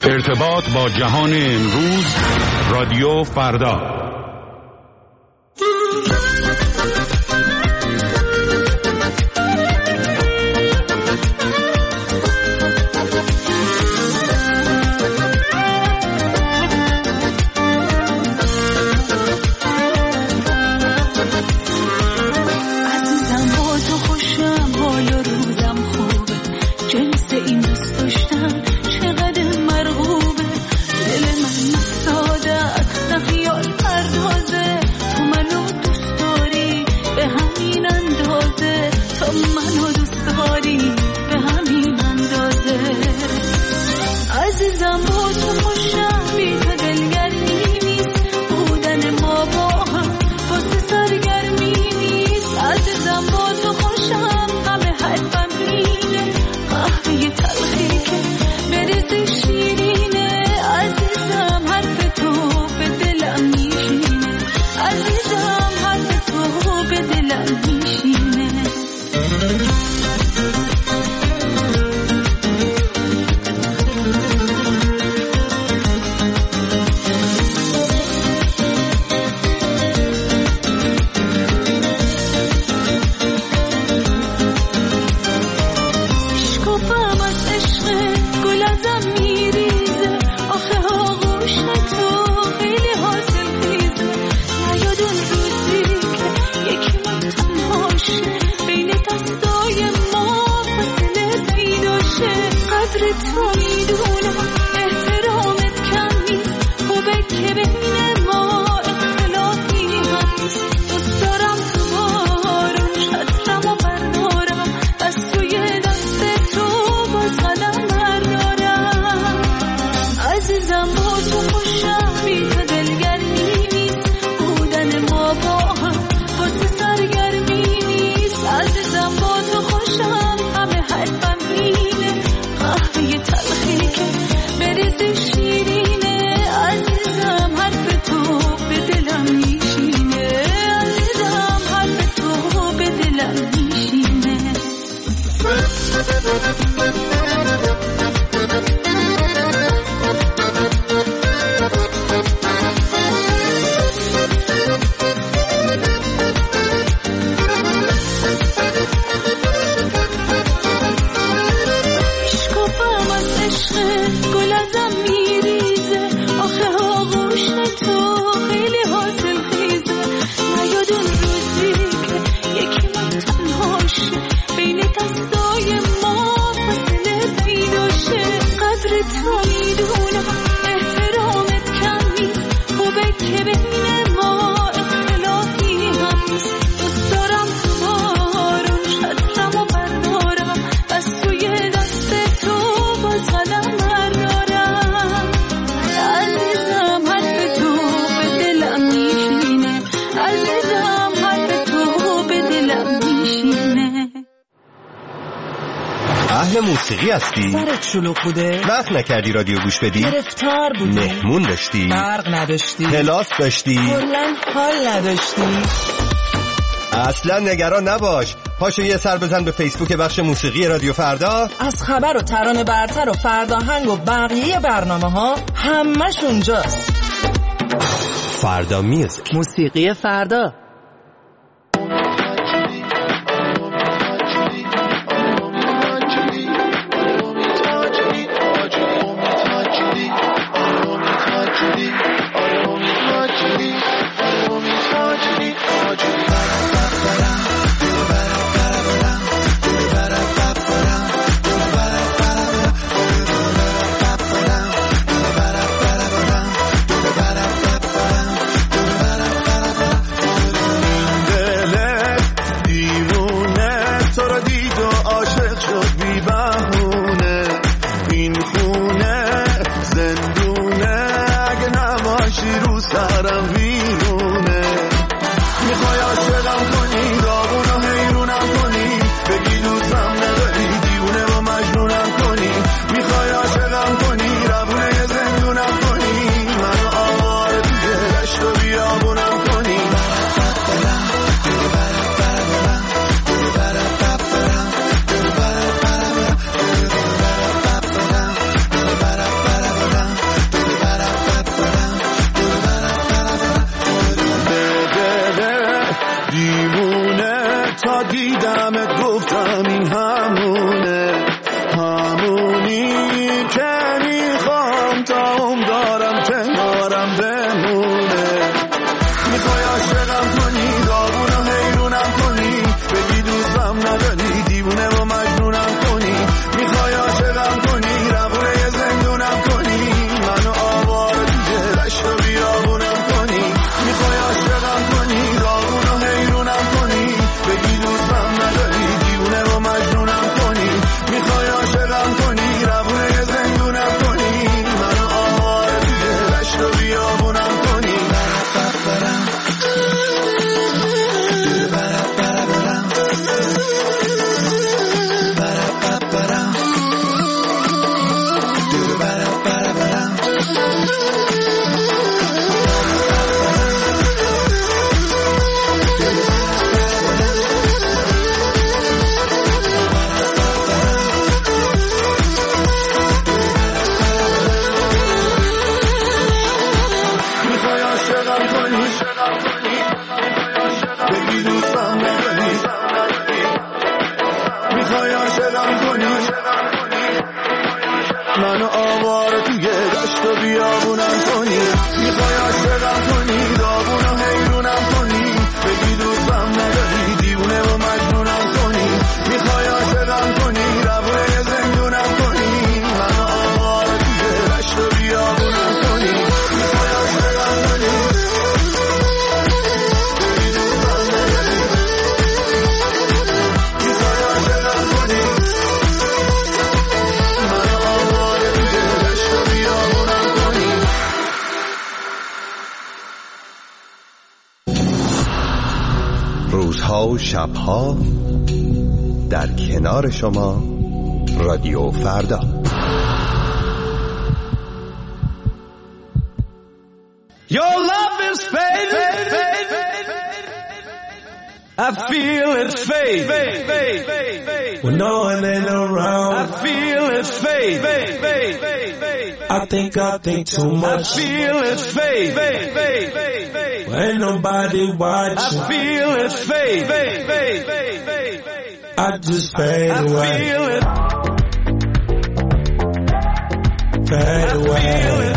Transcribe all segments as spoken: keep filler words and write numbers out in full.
ارتباط با جهان امروز، رادیو فردا. موسیقی هستی؟ سرت شلوغ بوده؟ وقت نکردی رادیو گوش بدی؟ گرفتار بودی؟ مهمون داشتی؟ برق نداشتی؟ کلاس داشتی؟ کلاً حال نداشتی؟ اصلا نگران نباش، پاشو یه سر بزن به فیسبوک بخش موسیقی رادیو فردا. از خبر و ترانه برتر و فرداهنگ و بقیه برنامه ها همش اونجاست. فردا میوزیک، موسیقی فردا. منو آواره توی دشت و بیابونم کنی، میخوای عاشقم کنی، داغونو حیرونم کنی، بگی دوستم نداری، دیوونه و مجنونم کنی، میخوای عاشقم کنی، روونه زندونم کنی، منو آواره توی دشت و بیابونم کنی، میخوای عاشقم کنی، بگی دوستم نداری، میخوای عاشقم کنی، منو آواره توی دشت و بیابونم کنی. روزها و شبها در کنار شما رادیو فردا. Your love is fading. I feel it's fading. When no one ain't around, I feel it's fading. I think I think too much. I feel it's fading. When ain't nobody watching, I feel it's fading. I just fade away. I feel it. Fade away.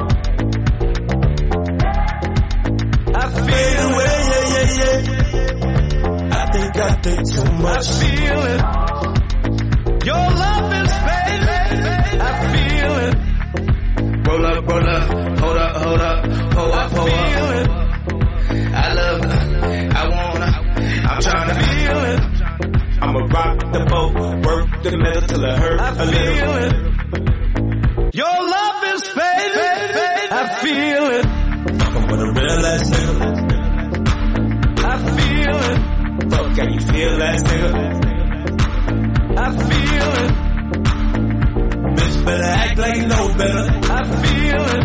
I feel away, yeah, yeah, yeah. I think I think too much. I feel it. Your love is fading. I feel it. Roll up, roll up, hold up, hold up, hold up, hold up. I feel it. I love it. I wanna. I'm trying to feel it. I'ma rock the boat, work the metal till it hurt I a feel little. It. Your love is fading. I feel it. Fucking with a real ass nigga. I feel it. Fuck, can you feel that nigga? I feel it. Bitch better act like you know better. I feel it.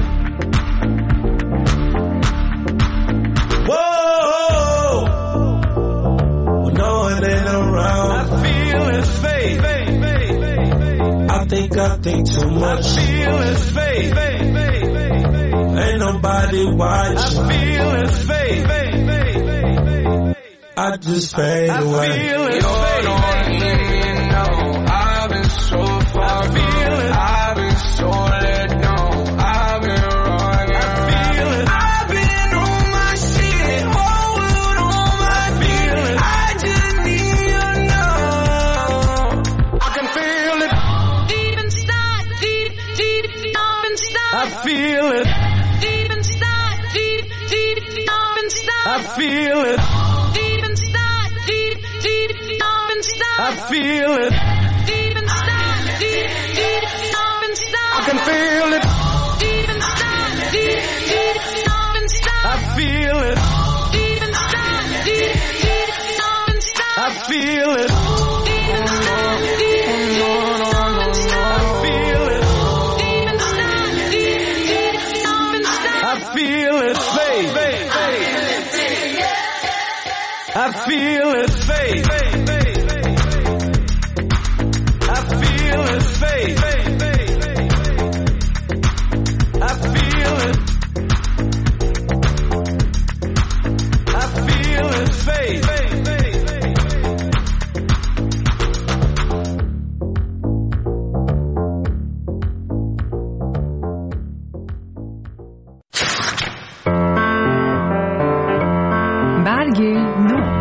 Whoa, when no one ain't around, I feel it's fade. I think I think too much. I feel it's fade. Ain't nobody watching. I feel it's fade. I just fade away. I feel it's fade. I've been so far. I feel it. I've been so let go. I've been wrong. I feel it. I've been on my shit. Whole world on my feet. I just need to know. I can feel it. Deep inside, deep, deep, deep inside. I feel it. Deep inside, deep, deep, deep inside. I feel it. Deep inside, deep, deep, deep inside. I feel it. Deep inside, deep, deep, deep inside. I can feel it. Deep inside, deep, deep, deep inside. I feel it. Deep inside, deep, deep, deep inside. I feel it. Deep inside, deep, deep, deep inside. I feel it. Deep inside, deep, deep, deep inside. I feel it fade. I feel it fade. I feel it fade. I feel it. I feel it fade. برگ نو.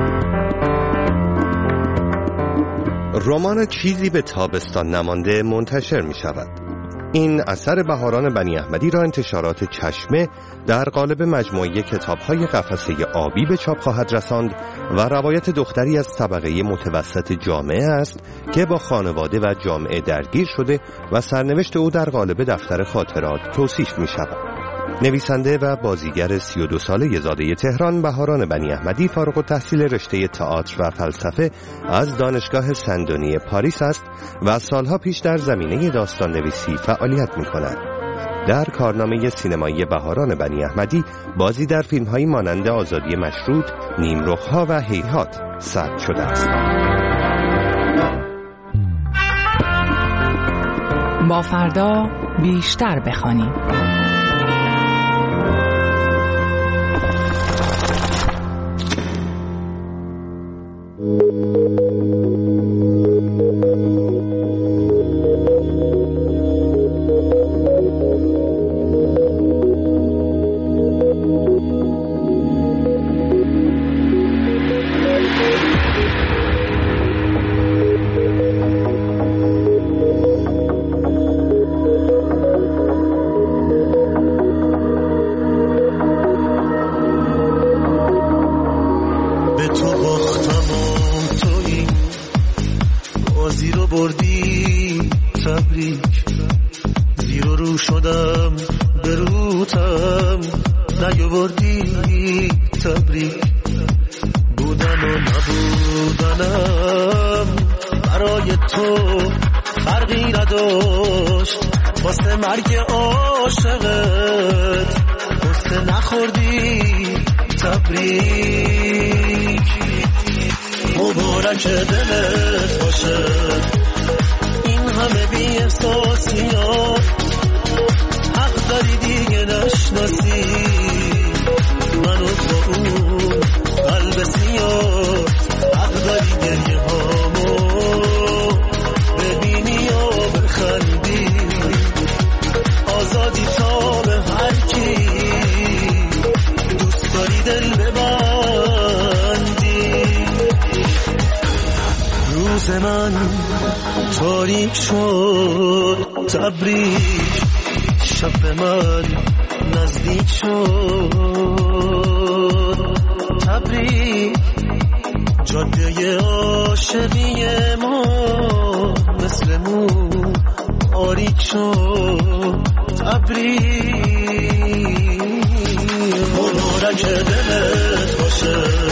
رمان چیزی به تابستان نمانده منتشر می شود. این اثر بهاران بنی احمدی را انتشارات چشمه در قالب مجموعه کتاب‌های قفسه آبی به چاپ خواهد رساند و روایت دختری از طبقه متوسط جامعه است که با خانواده و جامعه درگیر شده و سرنوشت او در قالب دفتر خاطرات توصیف می شود. نویسنده و بازیگر سی و دو ساله زاده تهران بهاران بنی احمدی فارغ التحصیل رشته تئاتر و فلسفه از دانشگاه سندونی پاریس است و سالها پیش در زمینه داستان نویسی فعالیت می کند. در کارنامه سینمایی بهاران بنی احمدی بازی در فیلم‌هایی مانند آزادی مشروط، نیمرخ‌ها و هیهات ثبت شده است. با فردا بیشتر بخوانیم. شدم به روتم نیاوردی تبریک بودن و نبودنم برای تو فرقی نداشت واسه مرگ عاشقت قصه نخوردی تبریک مبارک دلت باشه این همه بی احساسیات حق داری دیگه نشناسی منو با اون قلب سیاه حق داری گریه هامو ببینی و بخندی آزادی تا به هر کی دوست داری دل ببندی روز من تاریک شد تبریک شب من نزدیک شد تبریک جاده عاشقی ما مثل مو آریک شد تبریک مبارک دلت باشه